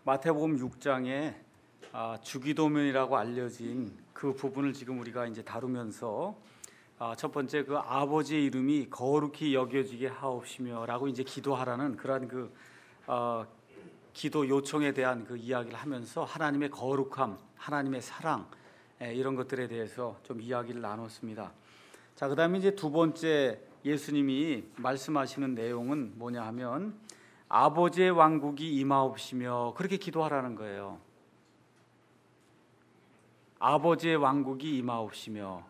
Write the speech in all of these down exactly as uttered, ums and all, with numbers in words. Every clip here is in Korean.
마태복음 육 장에 아, 주기도문이라고 알려진 그 부분을 지금 우리가 이제 다루면서 아, 첫 번째 그 아버지의 이름이 거룩히 여겨지게 하옵시며라고 이제 기도하라는 그러한 그 어, 기도 요청에 대한 그 이야기를 하면서 하나님의 거룩함, 하나님의 사랑 에, 이런 것들에 대해서 좀 이야기를 나눴습니다. 자, 그다음에 이제 두 번째 예수님이 말씀하시는 내용은 뭐냐 하면 아버지의 왕국이 임하옵시며 그렇게 기도하라는 거예요. 아버지의 왕국이 임하옵시며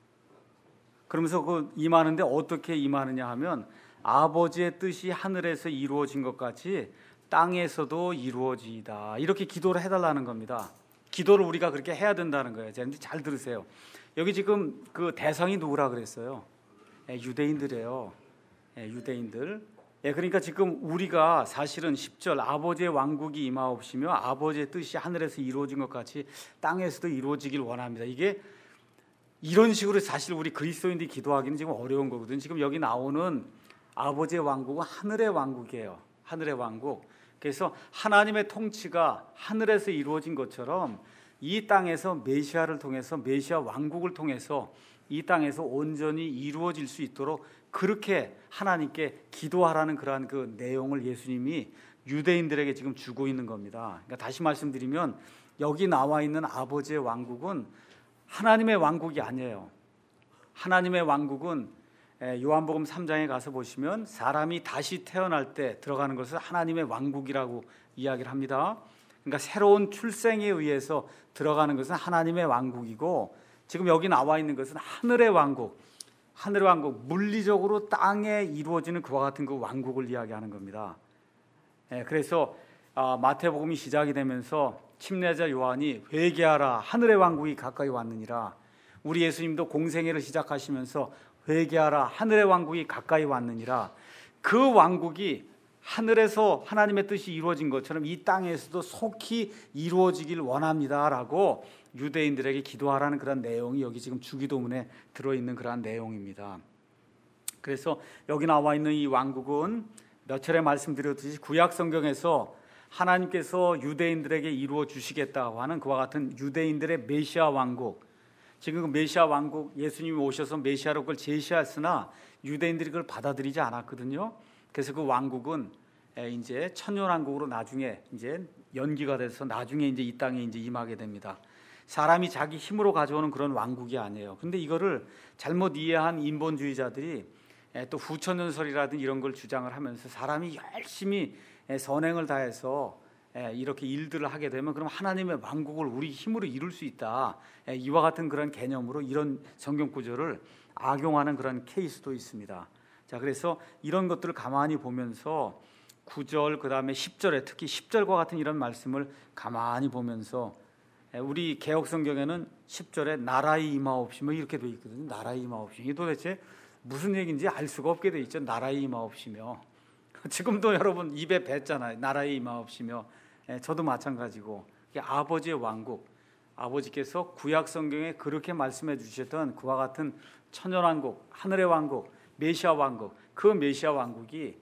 그러면서 그 임하는데 어떻게 임하느냐 하면 아버지의 뜻이 하늘에서 이루어진 것 같이 땅에서도 이루어지이다. 이렇게 기도를 해달라는 겁니다. 기도를 우리가 그렇게 해야 된다는 거예요. 잘 들으세요. 여기 지금 그 대상이 누구라 그랬어요? 예, 유대인들이에요. 예, 유대인들. 예, 그러니까 지금 우리가 사실은 십 절 아버지의 왕국이 임하옵시며 아버지의 뜻이 하늘에서 이루어진 것 같이 땅에서도 이루어지길 원합니다. 이게 이런 식으로 사실 우리 그리스도인들이 기도하기는 지금 어려운 거거든요. 지금 여기 나오는 아버지의 왕국은 하늘의 왕국이에요. 하늘의 왕국. 그래서 하나님의 통치가 하늘에서 이루어진 것처럼 이 땅에서 메시아를 통해서 메시아 왕국을 통해서 이 땅에서 온전히 이루어질 수 있도록 그렇게 하나님께 기도하라는 그러한 그 내용을 예수님이 유대인들에게 지금 주고 있는 겁니다. 그러니까 다시 말씀드리면 여기 나와 있는 아버지의 왕국은 하나님의 왕국이 아니에요. 하나님의 왕국은 요한복음 삼 장에 가서 보시면 사람이 다시 태어날 때 들어가는 것을 하나님의 왕국이라고 이야기를 합니다. 그러니까 새로운 출생에 의해서 들어가는 것은 하나님의 왕국이고 지금 여기 나와 있는 것은 하늘의 왕국, 하늘의 왕국, 물리적으로 땅에 이루어지는 그와 같은 그 왕국을 이야기하는 겁니다. 그래서 마태복음이 시작이 되면서 침례자 요한이 회개하라 하늘의 왕국이 가까이 왔느니라. 우리 예수님도 공생애를 시작하시면서 회개하라 하늘의 왕국이 가까이 왔느니라. 그 왕국이 하늘에서 하나님의 뜻이 이루어진 것처럼 이 땅에서도 속히 이루어지길 원합니다라고 유대인들에게 기도하라는 그런 내용이 여기 지금 주기도문에 들어있는 그런 내용입니다. 그래서 여기 나와 있는 이 왕국은 몇 차례 말씀드렸듯이 구약 성경에서 하나님께서 유대인들에게 이루어 주시겠다고 하는 그와 같은 유대인들의 메시아 왕국, 지금 그 메시아 왕국 예수님이 오셔서 메시아로 그걸 제시했으나 유대인들이 그걸 받아들이지 않았거든요. 그래서 그 왕국은 이제 천년왕국으로 나중에 이제 연기가 돼서 나중에 이제 이 땅에 이제 임하게 됩니다. 사람이 자기 힘으로 가져오는 그런 왕국이 아니에요. 근데 이거를 잘못 이해한 인본주의자들이 또 후천연설이라든 이런 걸 주장을 하면서 사람이 열심히 선행을 다해서 이렇게 일들을 하게 되면 그럼 하나님의 왕국을 우리 힘으로 이룰 수 있다. 이와 같은 그런 개념으로 이런 성경 구절을 악용하는 그런 케이스도 있습니다. 자, 그래서 이런 것들을 가만히 보면서 구 절 그다음에 십 절에 특히 십 절과 같은 이런 말씀을 가만히 보면서 우리 개혁 성경에는 십 절에 나라의 임하옵시며 이렇게 돼 있거든요. 나라의 임하옵시며. 이게 도대체 무슨 얘기인지 알 수가 없게 돼 있죠. 나라의 임하옵시며. 지금도 여러분 입에 뱉잖아요. 나라의 임하옵시며. 저도 마찬가지고 이게 아버지의 왕국, 아버지께서 구약 성경에 그렇게 말씀해 주셨던 그와 같은 천연왕국, 하늘의 왕국, 메시아 왕국, 그 메시아 왕국이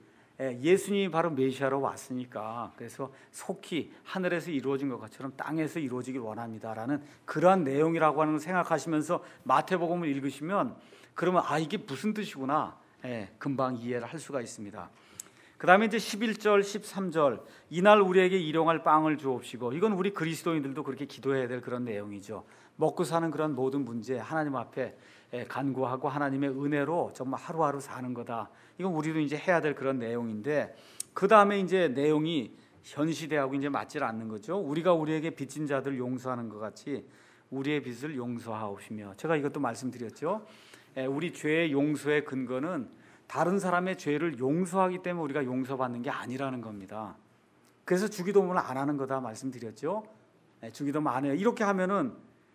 예수님이 바로 메시아로 왔으니까 그래서 속히 하늘에서 이루어진 것처럼 땅에서 이루어지길 원합니다라는 그러한 내용이라고 하는 걸 생각하시면서 마태복음을 읽으시면 그러면 아 이게 무슨 뜻이구나 예, 금방 이해를 할 수가 있습니다. 그 다음에 이제 십일 절, 십삼 절 이날 우리에게 일용할 빵을 주옵시고 이건 우리 그리스도인들도 그렇게 기도해야 될 그런 내용이죠. 먹고 사는 그런 모든 문제 하나님 앞에 간구하고 하나님의 은혜로 정말 하루하루 사는 거다. 이건 우리도 이제 해야 될 그런 내용인데 그 다음에 이제 내용이 현 시대하고 이제 맞질 않는 거죠. 우리가 우리에게 빚진 자들 용서하는 것 같이 우리의 빚을 용서하옵시며 제가 이것도 말씀드렸죠. 우리 죄의 용서의 근거는 다른 사람의 죄를 용서하기 때문에 우리가 용서받는 게 아니라는 겁니다. 그래서 주기도문을 안 하는 거다 말씀드렸죠. 주기도문 안 해요. 이렇게 하면은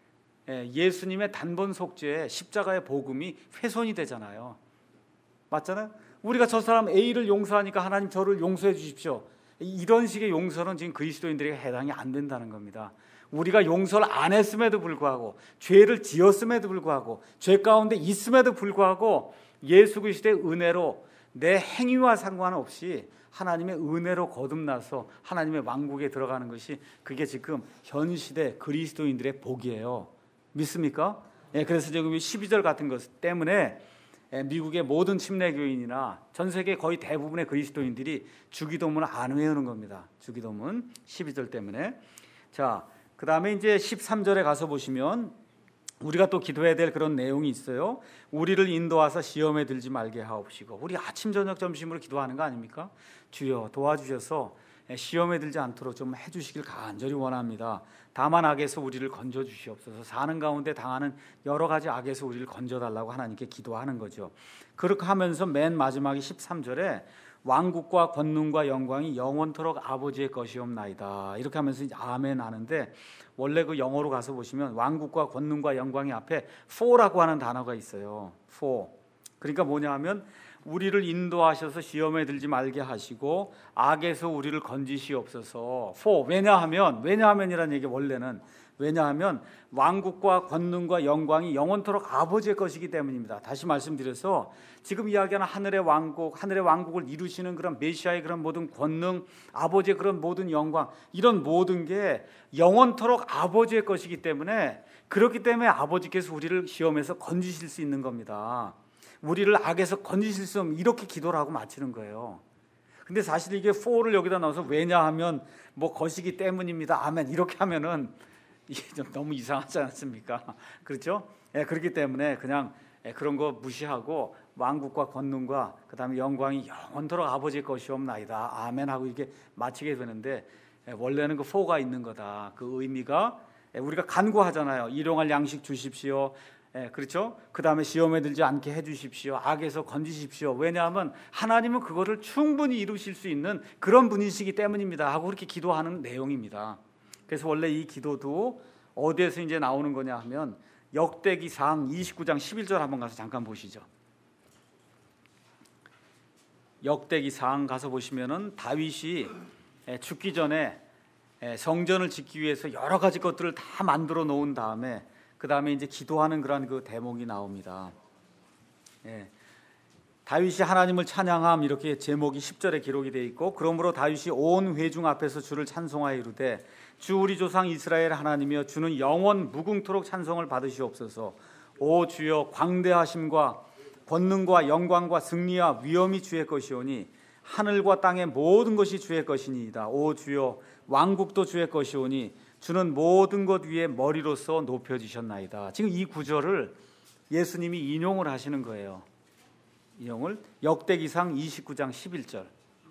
예수님의 단번 속죄 십자가의 복음이 훼손이 되잖아요. 맞잖아요. 우리가 저 사람 A를 용서하니까 하나님 저를 용서해 주십시오. 이런 식의 용서는 지금 그리스도인들에게 해당이 안 된다는 겁니다. 우리가 용서를 안 했음에도 불구하고 죄를 지었음에도 불구하고 죄 가운데 있음에도 불구하고 예수 그리스도의 은혜로 내 행위와 상관없이 하나님의 은혜로 거듭나서 하나님의 왕국에 들어가는 것이 그게 지금 현 시대 그리스도인들의 복이에요. 믿습니까? 예, 그래서 지금 십이 절 같은 것 때문에 미국의 모든 침례교인이나 전 세계 거의 대부분의 그리스도인들이 주기도문을 안 외우는 겁니다. 주기도문 십이 절 때문에. 자, 그 다음에 이제 십삼 절에 가서 보시면 우리가 또 기도해야 될 그런 내용이 있어요. 우리를 인도하사 시험에 들지 말게 하옵시고. 우리 아침 저녁 점심으로 기도하는 거 아닙니까? 주여 도와주셔서 시험에 들지 않도록 좀 해주시길 간절히 원합니다. 다만 악에서 우리를 건져 주시옵소서. 사는 가운데 당하는 여러 가지 악에서 우리를 건져달라고 하나님께 기도하는 거죠. 그렇게 하면서 맨 마지막에 십삼 절에 왕국과 권능과 영광이 영원토록 아버지의 것이옵나이다. 이렇게 하면서 이제 아멘 하는데, 원래 그 영어로 가서 보시면 왕국과 권능과 영광이 앞에 for라고 하는 단어가 있어요. for. 그러니까 뭐냐 하면 우리를 인도하셔서 시험에 들지 말게 하시고 악에서 우리를 건지시옵소서. for. 왜냐하면 왜냐하면이라는 얘기 원래는 왜냐하면 왕국과 권능과 영광이 영원토록 아버지의 것이기 때문입니다. 다시 말씀드려서 지금 이야기하는 하늘의 왕국, 하늘의 왕국을 이루시는 그런 메시아의 그런 모든 권능, 아버지의 그런 모든 영광, 이런 모든 게 영원토록 아버지의 것이기 때문에, 그렇기 때문에 아버지께서 우리를 시험에서 건지실 수 있는 겁니다. 우리를 악에서 건지실 수 없는, 이렇게 기도를 하고 마치는 거예요. 근데 사실 이게 for를 여기다 넣어서 왜냐하면 뭐 것이기 때문입니다. 아멘. 이렇게 하면은 이게 좀 너무 이상하지 않습니까? 그렇죠? 예, 그렇기 때문에 그냥 예, 그런 거 무시하고 왕국과 권능과 그 다음에 영광이 영원토록 아버지의 것이옵나이다. 아멘 하고 이렇게 마치게 되는데, 예, 원래는 그 for가 있는 거다. 그 의미가 예, 우리가 간구하잖아요. 일용할 양식 주십시오. 예, 그렇죠? 그 다음에 시험에 들지 않게 해주십시오. 악에서 건지십시오. 왜냐하면 하나님은 그거를 충분히 이루실 수 있는 그런 분이시기 때문입니다. 하고 그렇게 기도하는 내용입니다. 그래서 원래 이 기도도 어디에서 이제 나오는 거냐 하면 역대기상 이십구 장 십일 절 한번 가서 잠깐 보시죠. 역대기상 가서 보시면은 다윗이 죽기 전에 성전을 짓기 위해서 여러 가지 것들을 다 만들어 놓은 다음에 그 다음에 이제 기도하는 그런 그 대목이 나옵니다. 예. 다윗이 하나님을 찬양함, 이렇게 제목이 십 절에 기록이 되어 있고, 그러므로 다윗이 온 회중 앞에서 주를 찬송하여 이르되 주 우리 조상 이스라엘 하나님이여 주는 영원 무궁토록 찬송을 받으시옵소서. 오 주여 광대하심과 권능과 영광과 승리와 위엄이 주의 것이오니 하늘과 땅의 모든 것이 주의 것이니이다. 오 주여 왕국도 주의 것이오니 주는 모든 것 위에 머리로서 높여지셨나이다. 지금 이 구절을 예수님이 인용을 하시는 거예요. 인용을 역대기상 이십구 장 십일 절.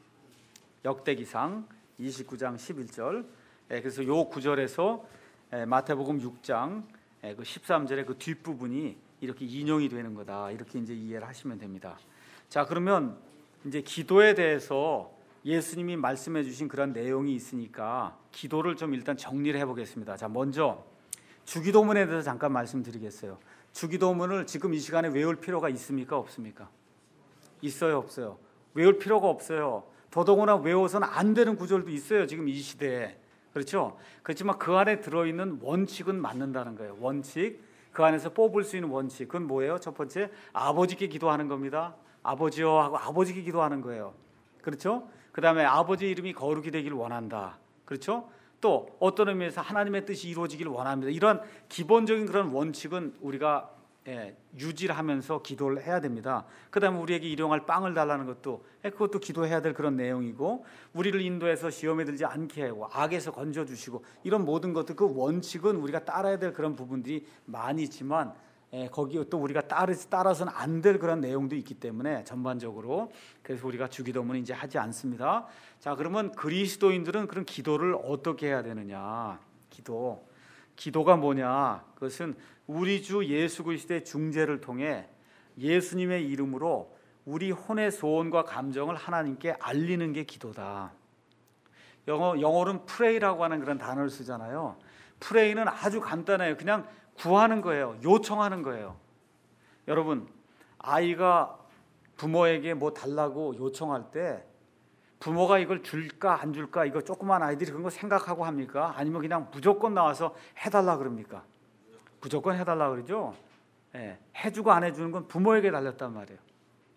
역대기상 이십구 장 십일 절. 그래서 요 구절에서 마태복음 육 장 그 십삼 절의 그 뒷부분이 이렇게 인용이 되는 거다. 이렇게 이제 이해를 하시면 됩니다. 자, 그러면 이제 기도에 대해서 예수님이 말씀해 주신 그런 내용이 있으니까 기도를 좀 일단 정리를 해보겠습니다. 자, 먼저 주기도문에 대해서 잠깐 말씀드리겠어요. 주기도문을 지금 이 시간에 외울 필요가 있습니까? 없습니까? 있어요? 없어요? 외울 필요가 없어요. 더더구나 외워서는 안 되는 구절도 있어요. 지금 이 시대에. 그렇죠? 그렇지만 그 안에 들어있는 원칙은 맞는다는 거예요. 원칙. 그 안에서 뽑을 수 있는 원칙. 그건 뭐예요? 첫 번째, 아버지께 기도하는 겁니다. 아버지요 하고 아버지께 기도하는 거예요. 그렇죠? 그 다음에 아버지 이름이 거룩히 되기를 원한다. 그렇죠? 또 어떤 의미에서 하나님의 뜻이 이루어지기를 원합니다. 이런 기본적인 그런 원칙은 우리가 예, 유지를 하면서 기도를 해야 됩니다. 그 다음에 우리에게 일용할 빵을 달라는 것도 예, 그것도 기도해야 될 그런 내용이고, 우리를 인도해서 시험에 들지 않게 하고 악에서 건져주시고, 이런 모든 것들, 그 원칙은 우리가 따라야 될 그런 부분들이 많이 있지만 예, 거기에 또 우리가 따르, 따라서는 안 될 그런 내용도 있기 때문에 전반적으로, 그래서 우리가 주기도문은 이제 하지 않습니다. 자, 그러면 그리스도인들은 그런 기도를 어떻게 해야 되느냐? 기도, 기도가 뭐냐? 그것은 우리 주 예수 그리스도의 중재를 통해 예수님의 이름으로 우리 혼의 소원과 감정을 하나님께 알리는 게 기도다. 영어, 영어로는 프레이라고 하는 그런 단어를 쓰잖아요. 프레이는 아주 간단해요. 그냥 구하는 거예요. 요청하는 거예요. 여러분, 아이가 부모에게 뭐 달라고 요청할 때 부모가 이걸 줄까 안 줄까, 이거 조그만 아이들이 그런 거 생각하고 합니까? 아니면 그냥 무조건 나와서 해달라 그럽니까? 무조건 해달라 그러죠. 예, 해주고 안 해주는 건 부모에게 달렸단 말이에요.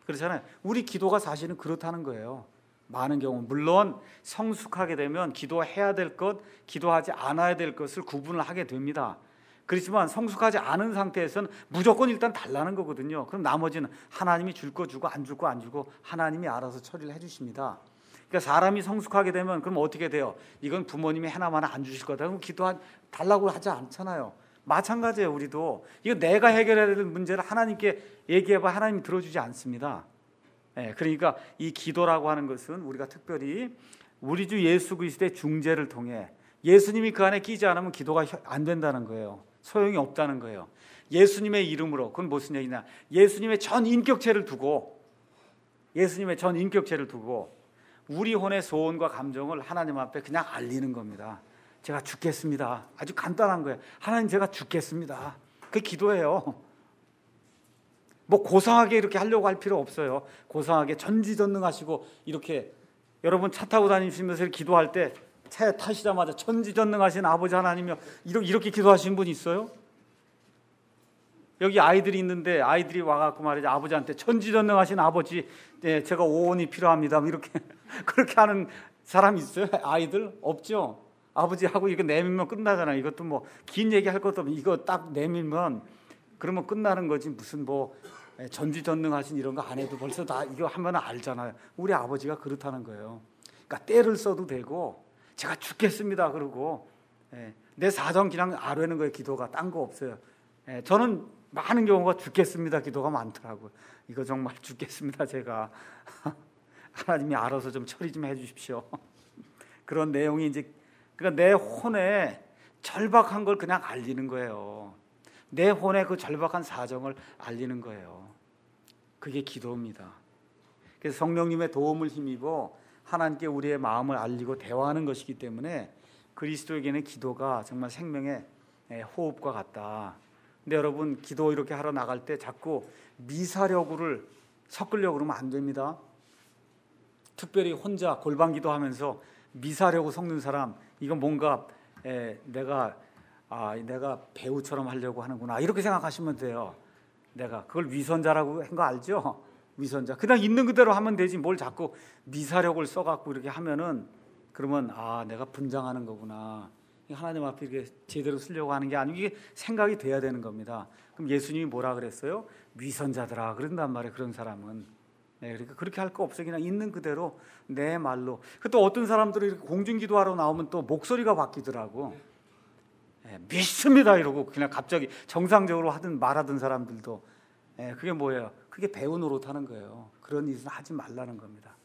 그렇잖아요. 우리 기도가 사실은 그렇다는 거예요. 많은 경우 물론 성숙하게 되면 기도해야 될 것, 기도하지 않아야 될 것을 구분을 하게 됩니다. 그렇지만 성숙하지 않은 상태에서는 무조건 일단 달라는 거거든요. 그럼 나머지는 하나님이 줄 거 주고 안 줄 거 안 주고 하나님이 알아서 처리를 해주십니다. 그러니까 사람이 성숙하게 되면 그럼 어떻게 돼요? 이건 부모님이 하나마나 안 주실 거다. 그럼 기도 달라고 하지 않잖아요. 마찬가지예요. 우리도 이거 내가 해결해야 될 문제를 하나님께 얘기해봐 하나님이 들어주지 않습니다. 예, 그러니까 이 기도라고 하는 것은 우리가 특별히 우리 주 예수 그리스도의 중재를 통해 예수님이 그 안에 끼지 않으면 기도가 안 된다는 거예요. 소용이 없다는 거예요. 예수님의 이름으로, 그건 무슨 얘기냐? 예수님의 전 인격체를 두고 예수님의 전 인격체를 두고 우리 혼의 소원과 감정을 하나님 앞에 그냥 알리는 겁니다. 제가 죽겠습니다. 아주 간단한 거예요. 하나님 제가 죽겠습니다. 그게 기도예요. 뭐 고상하게 이렇게 하려고 할 필요 없어요. 고상하게 전지전능하시고 이렇게 여러분 차 타고 다니시면서 기도할 때 차에 타시자마자 전지전능하신 아버지 하나님이요 이렇게 기도하시는 분 있어요? 여기 아이들이 있는데 아이들이 와갖고 말이죠. 아버지한테 전지전능하신 아버지, 네, 제가 오온이 필요합니다. 이렇게 그렇게 하는 사람 있어요? 아이들 없죠. 아버지하고 이거 내밀면 끝나잖아요. 이것도 뭐 긴 얘기할 것도 없고 이거 딱 내밀면 그러면 끝나는 거지. 무슨 뭐 전지전능하신 이런 거 안 해도 벌써 다 이거 하면 알잖아요. 우리 아버지가 그렇다는 거예요. 그러니까 때를 써도 되고 제가 죽겠습니다. 그러고 내 사정 그냥 아뢰는 거예요. 기도가 딴 거 없어요. 저는 많은 경우가 죽겠습니다. 기도가 많더라고요. 이거 정말 죽겠습니다. 제가 하나님이 알아서 좀 처리 좀 해주십시오. 그런 내용이 이제 그러니까 내 혼에 절박한 걸 그냥 알리는 거예요. 내 혼의 그 절박한 사정을 알리는 거예요. 그게 기도입니다. 그래서 성령님의 도움을 힘입어 하나님께 우리의 마음을 알리고 대화하는 것이기 때문에 그리스도에게는 기도가 정말 생명의 호흡과 같다. 근데 여러분 기도 이렇게 하러 나갈 때 자꾸 미사려구를 섞으려고 그러면 안 됩니다. 특별히 혼자 골방 기도하면서 미사려구 섞는 사람 이건 뭔가 에, 내가 아 내가 배우처럼 하려고 하는구나 이렇게 생각하시면 돼요. 내가 그걸 위선자라고 한 거 알죠? 위선자. 그냥 있는 그대로 하면 되지 뭘 자꾸 미사력을 써갖고 이렇게 하면은 그러면 아 내가 분장하는 거구나. 하나님 앞에 이렇게 제대로 쓰려고 하는 게 아니고 이게 생각이 돼야 되는 겁니다. 그럼 예수님이 뭐라 그랬어요? 위선자들아 그런단 말이에요. 그런 사람은. 네, 그러니까 그렇게 할 거 없어. 그냥 있는 그대로 내 말로. 또 어떤 사람들이 이렇게 공중기도하러 나오면 또 목소리가 바뀌더라고. 네, 믿습니다 이러고 그냥 갑자기 정상적으로 하든 말하던 사람들도 네, 그게 뭐예요? 그게 배우 노릇하는 거예요. 그런 일은 하지 말라는 겁니다.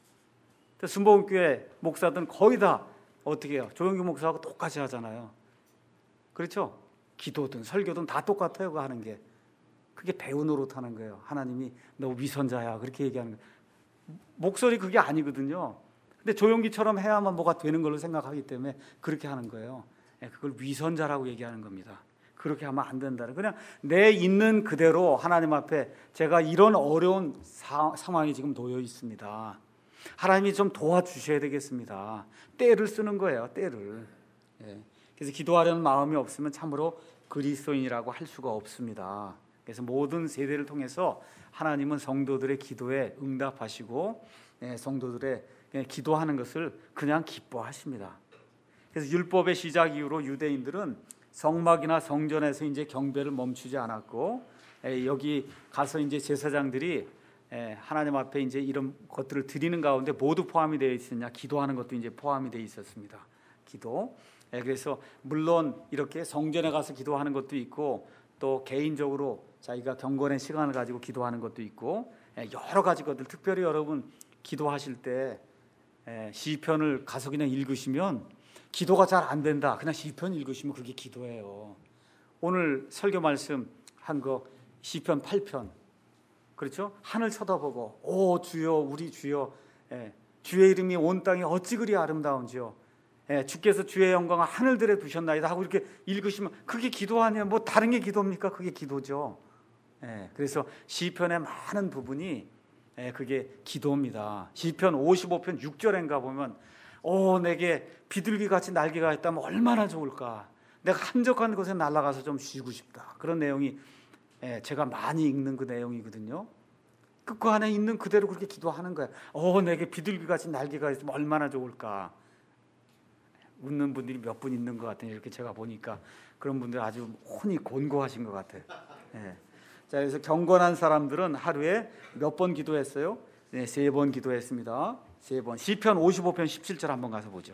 순복음교회 목사들은 거의 다 어떻게 해요? 조영규 목사하고 똑같이 하잖아요. 그렇죠? 기도든 설교든 다 똑같아요. 그 하는 게. 그게 배우 노릇하는 거예요. 하나님이 너 위선자야 그렇게 얘기하는 거예요. 목소리 그게 아니거든요. 근데 조용기처럼 해야만 뭐가 되는 걸로 생각하기 때문에 그렇게 하는 거예요. 그걸 위선자라고 얘기하는 겁니다. 그렇게 하면 안 된다는. 그냥 내 있는 그대로 하나님 앞에 제가 이런 어려운 사, 상황이 지금 놓여 있습니다. 하나님이 좀 도와주셔야 되겠습니다. 때를 쓰는 거예요. 때를. 예. 그래서 기도하려는 마음이 없으면 참으로 그리스도인이라고 할 수가 없습니다. 그래서 모든 세대를 통해서 하나님은 성도들의 기도에 응답하시고 예, 성도들의 기도하는 것을 그냥 기뻐하십니다. 그래서 율법의 시작 이후로 유대인들은 성막이나 성전에서 이제 경배를 멈추지 않았고 에, 여기 가서 이제 제사장들이 에, 하나님 앞에 이제 이런 것들을 드리는 가운데 모두 포함이 되어 있었냐? 기도하는 것도 이제 포함이 되어 있었습니다. 기도. 에, 그래서 물론 이렇게 성전에 가서 기도하는 것도 있고 또 개인적으로 자기가 경건의 시간을 가지고 기도하는 것도 있고 에, 여러 가지 것들. 특별히 여러분 기도하실 때 에, 시편을 가서 그냥 읽으시면 기도가 잘 안 된다. 그냥 시편 읽으시면 그게 기도예요. 오늘 설교 말씀 한 거 시편 팔 편. 그렇죠? 하늘 쳐다보고 오 주여 우리 주여 예, 주의 이름이 온 땅에 어찌 그리 아름다운지요. 예, 주께서 주의 영광을 하늘들에 두셨나이다 하고 이렇게 읽으시면 그게 기도 아니에요. 뭐 다른 게 기도입니까? 그게 기도죠. 예, 그래서 시편의 많은 부분이 예, 그게 기도입니다. 시편 오십오 편 육 절인가 보면 오 내게 비둘기같이 날개가 있다면 얼마나 좋을까. 내가 한적한 곳에 날아가서 좀 쉬고 싶다. 그런 내용이 제가 많이 읽는 그 내용이거든요. 그, 그 안에 있는 그대로 그렇게 기도하는 거야. 어, 내게 비둘기같이 날개가 있으면 얼마나 좋을까. 웃는 분들이 몇 분 있는 것 같아요. 이렇게 제가 보니까 그런 분들 아주 혼이 곤고하신 것 같아요. 네. 자, 그래서 경건한 사람들은 하루에 몇 번 기도했어요? 네, 세 번 기도했습니다. 세 번. 시편 오십오 편 십칠 절 한번 가서 보죠.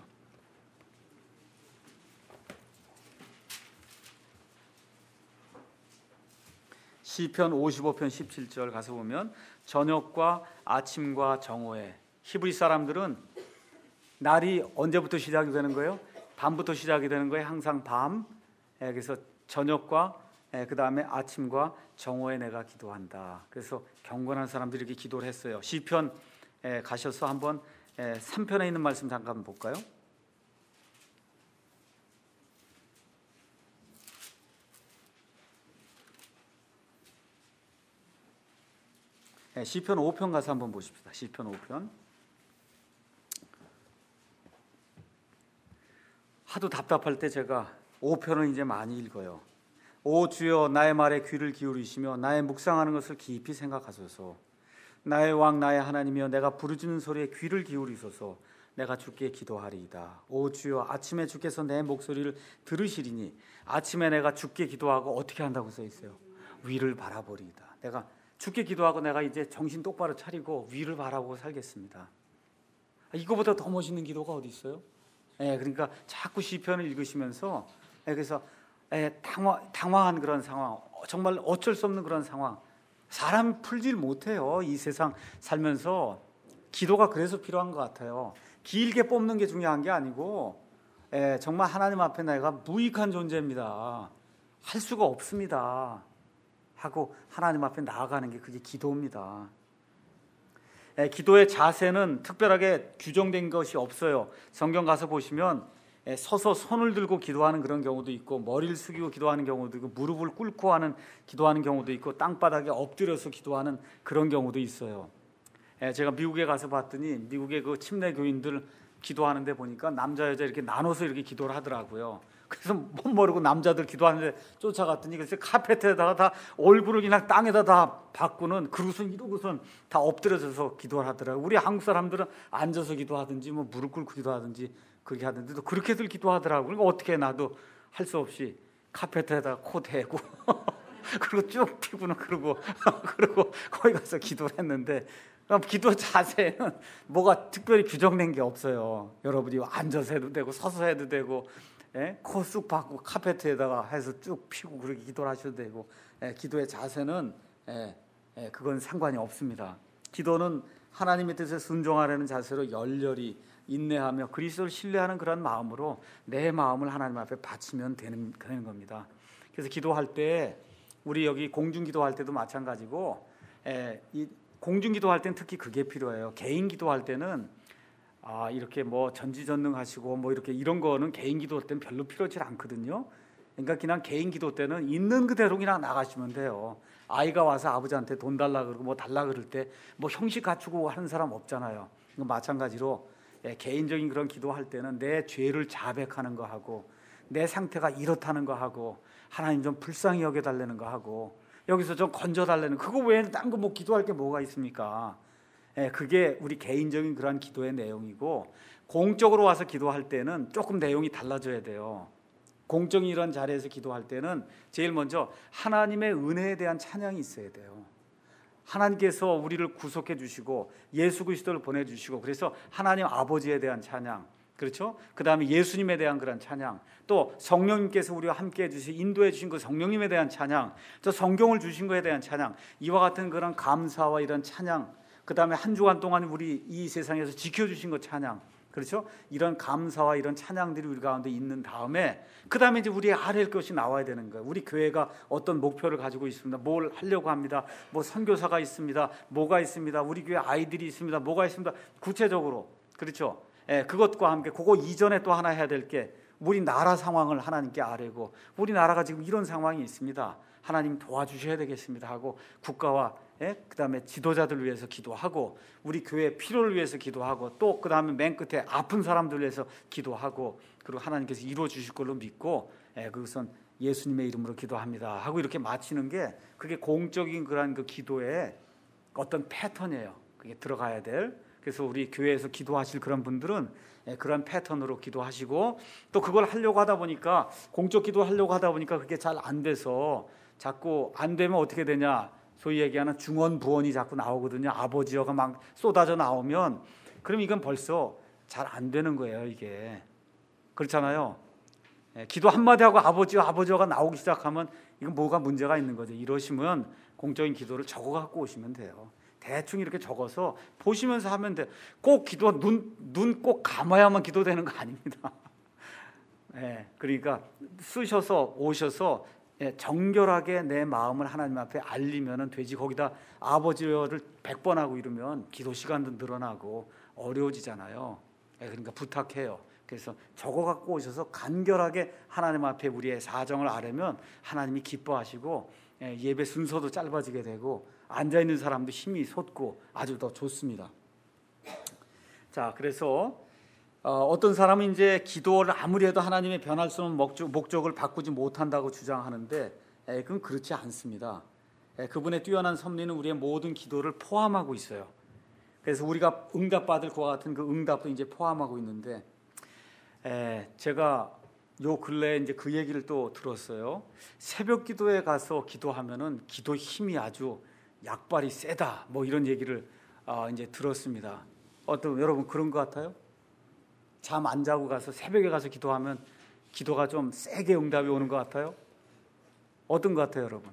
시편 오십오 편 십칠 절 가서 보면 저녁과 아침과 정오에, 히브리 사람들은 날이 언제부터 시작이 되는 거예요? 밤부터 시작이 되는 거예요. 항상 밤. 예, 그래서 저녁과 예, 그 다음에 아침과 정오에 내가 기도한다. 그래서 경건한 사람들이 이렇게 기도를 했어요. 시편 예, 가셔서 한번 예, 삼 편에 있는 말씀 잠깐 볼까요? 예, 시편 오 편 가서 한번 보십시다. 시편 오 편. 하도 답답할 때 제가 오 편을 이제 많이 읽어요. 오 주여 나의 말에 귀를 기울이시며 나의 묵상하는 것을 깊이 생각하소서. 나의 왕 나의 하나님이여 내가 부르짖는 소리에 귀를 기울이소서. 내가 주께 기도하리이다. 오 주여 아침에 주께서 내 목소리를 들으시리니. 아침에 내가 주께 기도하고 어떻게 한다고 써 있어요? 위를 바라보리이다. 내가 주께 기도하고 내가 이제 정신 똑바로 차리고 위를 바라보고 살겠습니다. 이거보다 더 멋있는 기도가 어디 있어요? 예, 그러니까 자꾸 시편을 읽으시면서 예, 그래서 예, 당황, 당황한 그런 상황, 정말 어쩔 수 없는 그런 상황, 사람 풀질 못해요. 이 세상 살면서 기도가 그래서 필요한 것 같아요. 길게 뽑는 게 중요한 게 아니고 예, 정말 하나님 앞에 내가 무익한 존재입니다. 할 수가 없습니다. 하고 하나님 앞에 나아가는 게 그게 기도입니다. 예, 기도의 자세는 특별하게 규정된 것이 없어요. 성경 가서 보시면 예, 서서 손을 들고 기도하는 그런 경우도 있고 머리를 숙이고 기도하는 경우도 있고 무릎을 꿇고 하는 기도하는 경우도 있고 땅바닥에 엎드려서 기도하는 그런 경우도 있어요. 예, 제가 미국에 가서 봤더니 미국의 그 침례 교인들 기도하는데 보니까 남자 여자 이렇게 나눠서 이렇게 기도를 하더라고요. 그래서 못 모르고 남자들 기도하는데 쫓아갔더니 그래서 카페트에다가 다 얼굴을 그냥 땅에다 다 박고는 그러고선 이러고선 다 엎드려져서 기도를 하더라고요. 우리 한국 사람들은 앉아서 기도하든지 뭐 무릎 꿇고 기도하든지 그렇게 하던데 또 그렇게들 기도하더라고요. 그러니까 어떻게 나도 할 수 없이 카페트에다가 코 대고 그리고 쭉 피고는 그러고 그러고 거기 가서 기도를 했는데 기도 자세는 뭐가 특별히 규정된 게 없어요. 여러분이 앉아서 해도 되고 서서 해도 되고 예? 코 쑥 박고 카페트에다가 해서 쭉 피고 그렇게 기도를 하셔도 되고 예, 기도의 자세는 예, 예, 그건 상관이 없습니다. 기도는 하나님의 뜻에 순종하려는 자세로 열렬히 인내하며 그리스도를 신뢰하는 그런 마음으로 내 마음을 하나님 앞에 바치면 되는, 되는 겁니다. 그래서 기도할 때 우리 여기 공중기도할 때도 마찬가지고 예, 이 공중기도할 때는 특히 그게 필요해요. 개인 기도할 때는 아, 이렇게 뭐 전지전능하시고 뭐 이렇게 이런 거는 개인 기도 때는 별로 필요치 않거든요. 그러니까 그냥 개인 기도 때는 있는 그대로 그냥 나가시면 돼요. 아이가 와서 아버지한테 돈 달라 그러고 뭐 달라 그럴 때 뭐 형식 갖추고 하는 사람 없잖아요. 마찬가지로 예, 개인적인 그런 기도할 때는 내 죄를 자백하는 거 하고 내 상태가 이렇다는 거 하고 하나님 좀 불쌍히 여겨달라는 거 하고 여기서 좀 건져달라는 그거 외에는 딴 거 뭐 기도할 게 뭐가 있습니까? 예, 그게 우리 개인적인 그런 기도의 내용이고 공적으로 와서 기도할 때는 조금 내용이 달라져야 돼요. 공적인 이런 자리에서 기도할 때는 제일 먼저 하나님의 은혜에 대한 찬양이 있어야 돼요. 하나님께서 우리를 구속해 주시고 예수 그리스도를 보내주시고 그래서 하나님 아버지에 대한 찬양, 그렇죠? 그 다음에 예수님에 대한 그런 찬양, 또 성령님께서 우리와 함께 해주시 인도해 주신 그 성령님에 대한 찬양, 또 성경을 주신 것에 대한 찬양, 이와 같은 그런 감사와 이런 찬양, 그 다음에 한 주간 동안 우리 이 세상에서 지켜주신 것 찬양, 그렇죠? 이런 감사와 이런 찬양들이 우리 가운데 있는 다음에 그 다음에 이제 우리의 아뢰일 것이 나와야 되는 거예요. 우리 교회가 어떤 목표를 가지고 있습니다. 뭘 하려고 합니다. 뭐 선교사가 있습니다. 뭐가 있습니다. 우리 교회 아이들이 있습니다. 뭐가 있습니다. 구체적으로, 그렇죠? 예, 그것과 함께 그거 이전에 또 하나 해야 될 게 우리 나라 상황을 하나님께 아뢰고 우리 나라가 지금 이런 상황이 있습니다. 하나님 도와주셔야 되겠습니다 하고 국가와 예? 그 다음에 지도자들 위해서 기도하고 우리 교회의 필요를 위해서 기도하고 또 그 다음에 맨 끝에 아픈 사람들 위해서 기도하고 그리고 하나님께서 이루어 주실 걸로 믿고 예, 그것은 예수님의 이름으로 기도합니다 하고 이렇게 마치는 게 그게 공적인 그러한 그 기도의 어떤 패턴이에요. 그게 들어가야 될. 그래서 우리 교회에서 기도하실 그런 분들은 그런 패턴으로 기도하시고, 또 그걸 하려고 하다 보니까, 공적 기도 하려고 하다 보니까 그게 잘 안 돼서 자꾸 안 되면 어떻게 되냐, 소위 얘기하는 중언부언이 자꾸 나오거든요. 아버지어가 막 쏟아져 나오면, 그럼 이건 벌써 잘 안 되는 거예요. 이게 그렇잖아요. 기도 한마디 하고 아버지어 아버지어가 나오기 시작하면 이건 뭐가 문제가 있는 거죠. 이러시면 공적인 기도를 적어 갖고 오시면 돼요. 대충 이렇게 적어서 보시면서 하면 돼. 꼭 기도 눈 눈 꼭 감아야만 기도되는 거 아닙니다. 예, 그러니까 쓰셔서 오셔서 예, 정결하게 내 마음을 하나님 앞에 알리면은 되지. 거기다 아버지여를 백 번 하고 이러면 기도 시간도 늘어나고 어려워지잖아요. 예, 그러니까 부탁해요. 그래서 적어 갖고 오셔서 간결하게 하나님 앞에 우리의 사정을 아뢰면 하나님이 기뻐하시고, 예, 예배 순서도 짧아지게 되고 앉아 있는 사람도 힘이 솟고 아주 더 좋습니다. 자, 그래서 어, 어떤 사람은 이제 기도를 아무리 해도 하나님의 변할 수 없는 목적, 목적을 바꾸지 못한다고 주장하는데, 에, 그건 그렇지 않습니다. 에, 그분의 뛰어난 섭리는 우리의 모든 기도를 포함하고 있어요. 그래서 우리가 응답받을 것과 같은 그 응답도 이제 포함하고 있는데, 에, 제가 요 근래에 이제 그 얘기를 또 들었어요. 새벽 기도에 가서 기도하면은 기도 힘이 아주 약발이 세다, 뭐 이런 얘기를 어, 이제 들었습니다. 어떤 여러분 그런 것 같아요? 잠 안 자고 가서 새벽에 가서 기도하면 기도가 좀 세게 응답이 오는 것 같아요? 어떤 것 같아요, 여러분?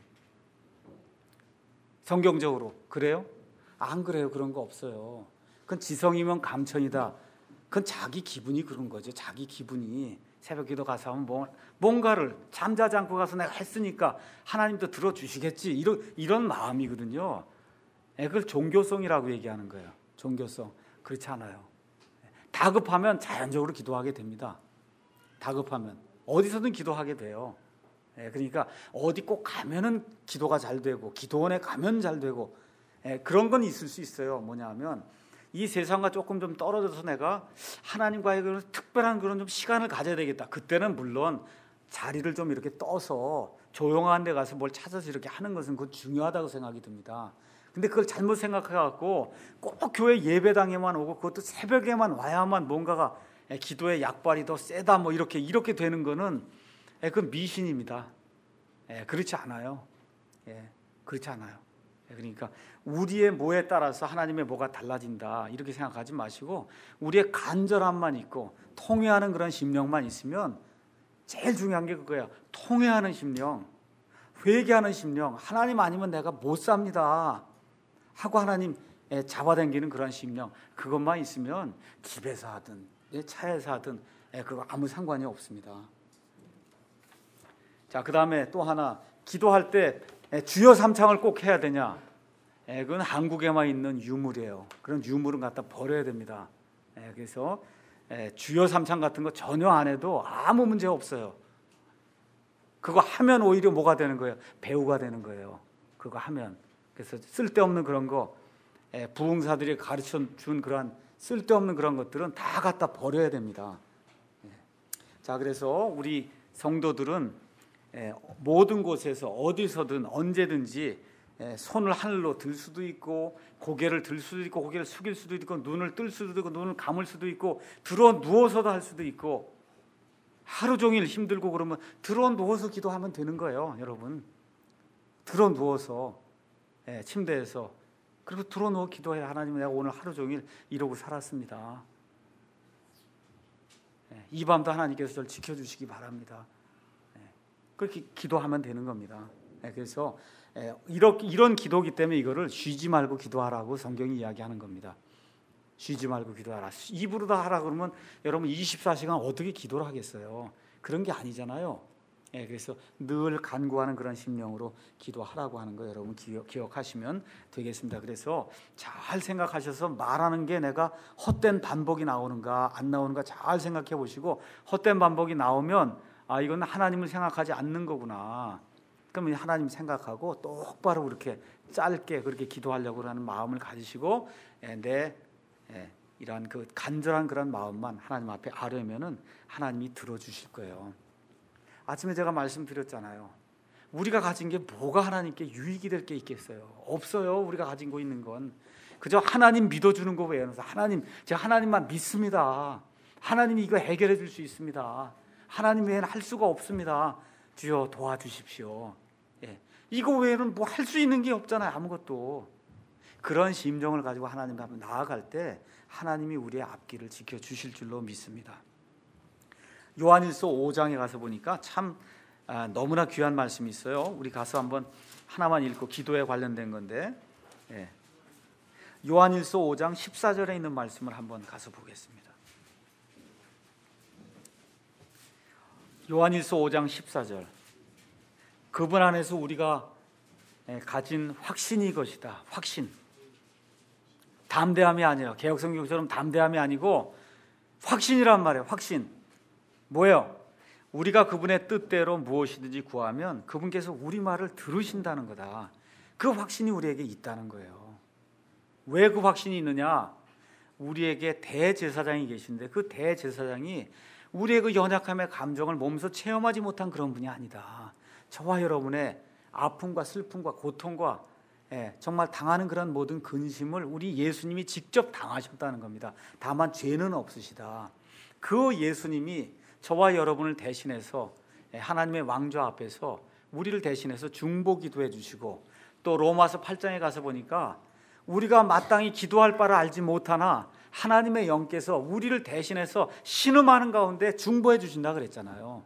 성경적으로 그래요? 안 그래요. 그런 거 없어요. 그건 지성이면 감천이다. 그건 자기 기분이 그런 거죠. 자기 기분이. 새벽 기도 가서 하면 뭐, 뭔가를 잠자지 않고 가서 내가 했으니까 하나님도 들어주시겠지, 이런, 이런 마음이거든요. 그걸 종교성이라고 얘기하는 거예요. 종교성. 그렇지 않아요. 다급하면 자연적으로 기도하게 됩니다. 다급하면 어디서든 기도하게 돼요. 그러니까 어디 꼭 가면은 기도가 잘 되고, 기도원에 가면 잘 되고, 그런 건 있을 수 있어요. 뭐냐면 이 세상과 조금 좀 떨어져서 내가 하나님과의 그런 특별한 그런 좀 시간을 가져야 되겠다. 그때는 물론 자리를 좀 이렇게 떠서 조용한 데 가서 뭘 찾아서 이렇게 하는 것은 그건 중요하다고 생각이 듭니다. 근데 그걸 잘못 생각해갖고 꼭 교회 예배당에만 오고, 그것도 새벽에만 와야만 뭔가가 기도의 약발이 더 세다, 뭐 이렇게 이렇게 되는 거는 그건 미신입니다. 그렇지 않아요. 그렇지 않아요. 그러니까 우리의 뭐에 따라서 하나님의 뭐가 달라진다, 이렇게 생각하지 마시고 우리의 간절함만 있고 통회하는 그런 심령만 있으면, 제일 중요한 게 그거예요. 통회하는 심령, 회개하는 심령. 하나님 아니면 내가 못 삽니다 하고 하나님 잡아당기는 그런 심령, 그것만 있으면 집에서 하든 차에서 하든 그거 아무 상관이 없습니다. 자, 그 다음에 또 하나, 기도할 때 주여 삼창을 꼭 해야 되냐? 그건 한국에만 있는 유물이에요. 그런 유물은 갖다 버려야 됩니다. 그래서 주여 삼창 같은 거 전혀 안 해도 아무 문제 없어요. 그거 하면 오히려 뭐가 되는 거예요? 배우가 되는 거예요. 그거 하면. 그래서 쓸데없는 그런 거, 부흥사들이 가르쳐 준 그런 쓸데없는 그런 것들은 다 갖다 버려야 됩니다. 자, 그래서 우리 성도들은 모든 곳에서 어디서든 언제든지 손을 하늘로 들 수도 있고, 고개를 들 수도 있고, 고개를 숙일 수도 있고, 눈을 뜰 수도 있고, 눈을 감을 수도 있고, 들어 누워서도 할 수도 있고, 하루 종일 힘들고 그러면 들어 누워서 기도하면 되는 거예요, 여러분. 들어 누워서 침대에서, 그리고 들어 누워 기도해. 하나님, 내가 오늘 하루 종일 이러고 살았습니다. 이 밤도 하나님께서 저를 지켜주시기 바랍니다. 그렇게 기도하면 되는 겁니다. 그래서 이렇게, 이런 기도기 때문에 이거를 쉬지 말고 기도하라고 성경이 이야기하는 겁니다. 쉬지 말고 기도하라. 입으로 다 하라 그러면 여러분 이십사 시간 어떻게 기도를 하겠어요? 그런 게 아니잖아요. 그래서 늘 간구하는 그런 심령으로 기도하라고 하는 거 여러분 기억, 기억하시면 되겠습니다. 그래서 잘 생각하셔서 말하는 게 내가 헛된 반복이 나오는가 안 나오는가 잘 생각해 보시고, 헛된 반복이 나오면 아, 이건 하나님을 생각하지 않는 거구나. 그러면 하나님 생각하고 똑바로 그렇게 짧게 그렇게 기도하려고 하는 마음을 가지시고, 내 이러한 그 간절한 그런 마음만 하나님 앞에 아뢰면은 하나님이 들어주실 거예요. 아침에 제가 말씀드렸잖아요. 우리가 가진 게 뭐가 하나님께 유익이 될 게 있겠어요? 없어요. 우리가 가지고 있는 건 그저 하나님 믿어주는 거 외에는. 하나님, 제가 하나님만 믿습니다. 하나님이 이거 해결해 줄 수 있습니다. 하나님 외에는 할 수가 없습니다. 주여 도와주십시오. 예. 이거 외에는 뭐 할 수 있는 게 없잖아요. 아무것도. 그런 심정을 가지고 하나님 앞에 나아갈 때 하나님이 우리의 앞길을 지켜주실 줄로 믿습니다. 요한일서 오 장에 가서 보니까 참 아, 너무나 귀한 말씀이 있어요. 우리 가서 한번 하나만 읽고 기도에 관련된 건데, 예. 요한일서 오 장 십사 절에 있는 말씀을 한번 가서 보겠습니다. 요한일서 오 장 십사 절. 그분 안에서 우리가 가진 확신이 이것이다. 확신. 담대함이 아니에요. 개혁성경처럼 담대함이 아니고 확신이란 말이에요. 확신. 뭐예요? 우리가 그분의 뜻대로 무엇이든지 구하면 그분께서 우리 말을 들으신다는 거다. 그 확신이 우리에게 있다는 거예요. 왜 그 확신이 있느냐? 우리에게 대제사장이 계신데 그 대제사장이 우리의 그 연약함의 감정을 몸소 체험하지 못한 그런 분이 아니다. 저와 여러분의 아픔과 슬픔과 고통과 예, 정말 당하는 그런 모든 근심을 우리 예수님이 직접 당하셨다는 겁니다. 다만 죄는 없으시다. 그 예수님이 저와 여러분을 대신해서 하나님의 왕좌 앞에서 우리를 대신해서 중보기도해 주시고, 또 로마서 팔 장에 가서 보니까 우리가 마땅히 기도할 바를 알지 못하나 하나님의 영께서 우리를 대신해서 신음하는 가운데 중보해 주신다 그랬잖아요.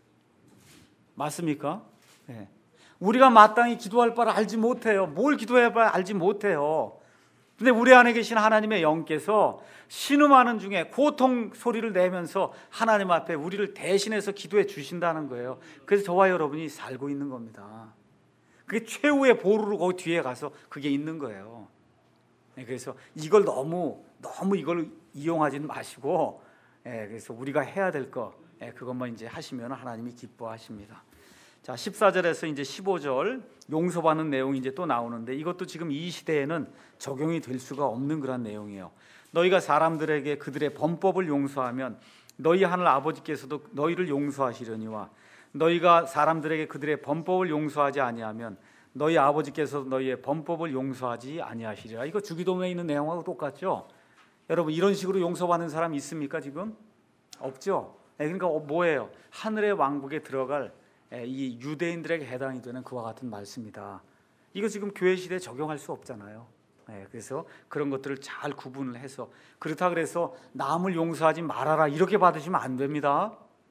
맞습니까? 네. 우리가 마땅히 기도할 바를 알지 못해요. 뭘 기도해야 할 알지 못해요. 근데 우리 안에 계신 하나님의 영께서 신음하는 중에 고통 소리를 내면서 하나님 앞에 우리를 대신해서 기도해 주신다는 거예요. 그래서 저와 여러분이 살고 있는 겁니다. 그게 최후의 보루로 그 뒤에 가서 그게 있는 거예요. 그래서 이걸 너무 너무 이걸 이용하지는 마시고, 그래서 우리가 해야 될 거 그것만 이제 하시면 하나님이 기뻐하십니다. 자, 십사 절에서 이제 십오 절 용서받는 내용이 이제 또 나오는데, 이것도 지금 이 시대에는 적용이 될 수가 없는 그런 내용이에요. 너희가 사람들에게 그들의 범법을 용서하면 너희 하늘 아버지께서도 너희를 용서하시려니와 너희가 사람들에게 그들의 범법을 용서하지 아니하면 너희 아버지께서도 너희의 범법을 용서하지 아니하시리라. 이거 주기도문에 있는 내용하고 똑같죠? 여러분, 이런 식으로 용서받는 사람 있습니까 지금? 없죠? 그러니까 뭐예요? 하늘의 왕국에 들어갈 이 유대인들에게 해당이 되는 그와 같은 말씀이다. 이거 지금 교회 시대에 적용할 수 없잖아요. 그래서 그런 것들을 잘 구분을 해서, 그렇다 그래서 남을 용서하지 말아라 이렇게 받으시면 안 됩니다.